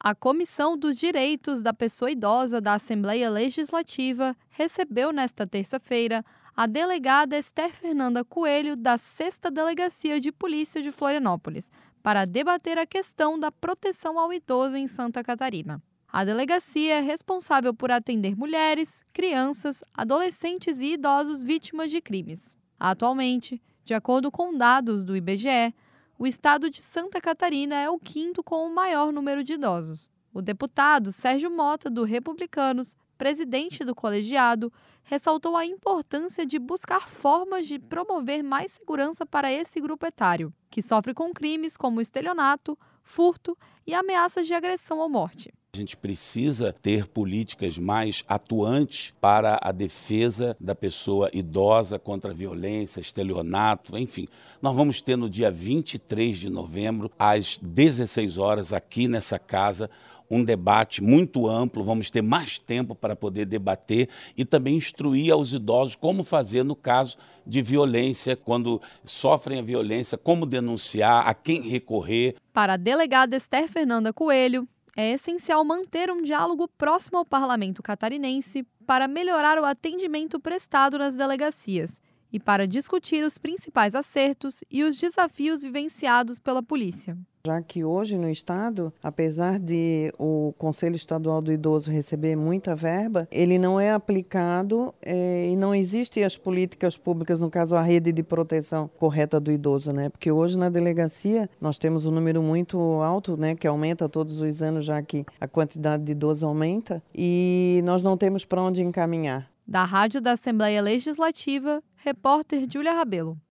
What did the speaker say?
A Comissão dos Direitos da Pessoa Idosa da Assembleia Legislativa recebeu nesta terça-feira a delegada Esther Fernanda Coelho, da 6ª Delegacia de Polícia de Florianópolis, para debater a questão da proteção ao idoso em Santa Catarina. A delegacia é responsável por atender mulheres, crianças, adolescentes e idosos vítimas de crimes. Atualmente, de acordo com dados do IBGE, o estado de Santa Catarina é o 5º com o maior número de idosos. O deputado Sérgio Mota, do Republicanos, presidente do colegiado, ressaltou a importância de buscar formas de promover mais segurança para esse grupo etário, que sofre com crimes como estelionato, furto e ameaças de agressão ou morte. A gente precisa ter políticas mais atuantes para a defesa da pessoa idosa contra a violência, estelionato, enfim. Nós vamos ter no dia 23 de novembro, às 16 horas, aqui nessa casa, um debate muito amplo. Vamos ter mais tempo para poder debater e também instruir aos idosos como fazer no caso de violência, quando sofrem a violência, como denunciar, a quem recorrer. Para a delegada Esther Fernanda Coelho, é essencial manter um diálogo próximo ao parlamento catarinense para melhorar o atendimento prestado nas delegacias e para discutir os principais acertos e os desafios vivenciados pela polícia. Já que hoje no estado, apesar de o Conselho Estadual do Idoso receber muita verba, ele não é aplicado e não existem as políticas públicas, no caso a rede de proteção correta do idoso, né? Porque hoje na delegacia nós temos um número muito alto, né? Que aumenta todos os anos, já que a quantidade de idosos aumenta, e nós não temos para onde encaminhar. Da Rádio da Assembleia Legislativa, repórter Júlia Rabelo.